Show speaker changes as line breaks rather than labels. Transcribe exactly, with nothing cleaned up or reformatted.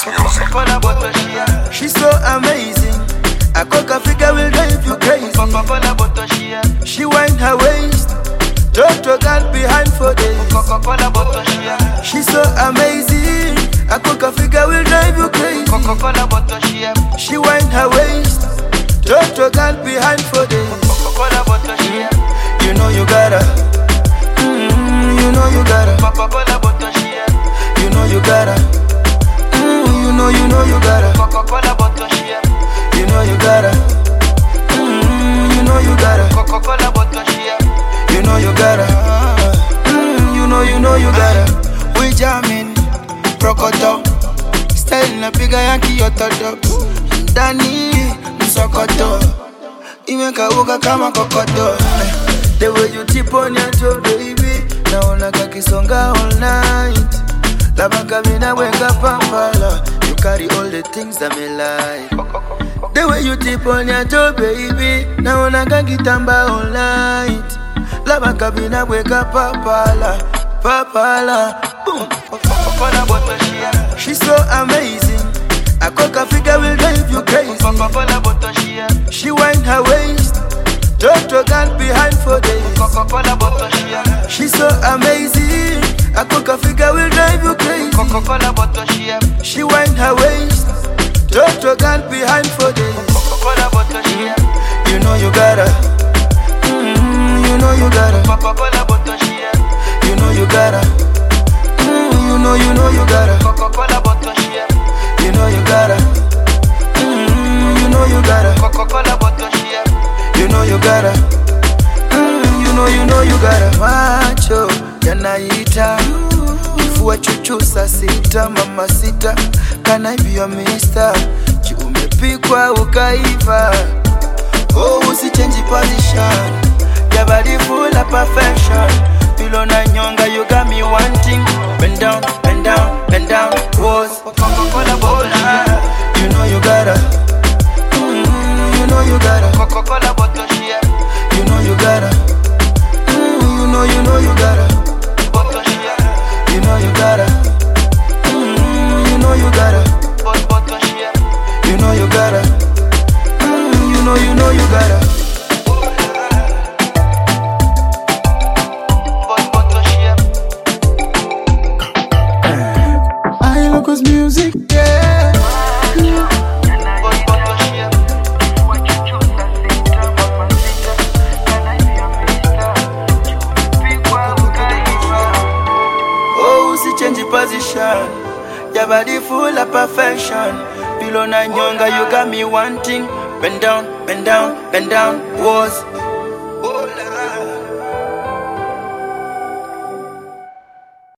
music.
She's so amazing. A coca figure will drive you crazy. She wind her waist, Toto girl behind for days. She's so amazing. A coca figure will drive you crazy. She wind her waist, Toto girl behind for days. You know you gotta, mm, you know you gotta, you know you gotta, mm, you know you know you gotta, you know you gotta, mm, you know you gotta, you know you gotta, mm, you know you know you gotta. We jamming, prokoto, style na piga ya kiyototo, ndani msokoto, imeka uka kama kokoto. The way you tip on your toe, baby, naona kakisonga all night. Labaka mina wenga pampala, you carry all the things that me like. The way you tip on your toe, baby, naona kakitamba all night. Labaka mina wenga pampala, papala, boom. She's so amazing. A coca figure will drive you crazy. She wind her waist, Toto girl behind for days. She's so amazing. A coca figure will drive you crazy. She wind her waist, Toto girl behind for days. You know you gotta, mm, you know you gotta, you know you gotta, mm, you know you know you gotta, you know you gotta, mm, you know you gotta, you know you gotta, mm, you know you know you gotta. Macho yanaita kifua chuchu saa sita, mama sita, can I be your mister? Ji umepikwa ukaiva, oh usichange position, your body full of perfection. Pillow na nyonga, you got me wanting. Bend down, bend down, bend down, pose. You know you gotta, mm, you know you gotta, you know you gotta, mm, you know you know you gotta, you know you gotta, mm, you know you gotta, you know you gotta, mm, you know you know you gotta.
Cause music, yeah.
Oh, see change the position. Your body full of perfection. Pillow na nyonga, you got me wanting. Bend down, bend down, bend down, pose.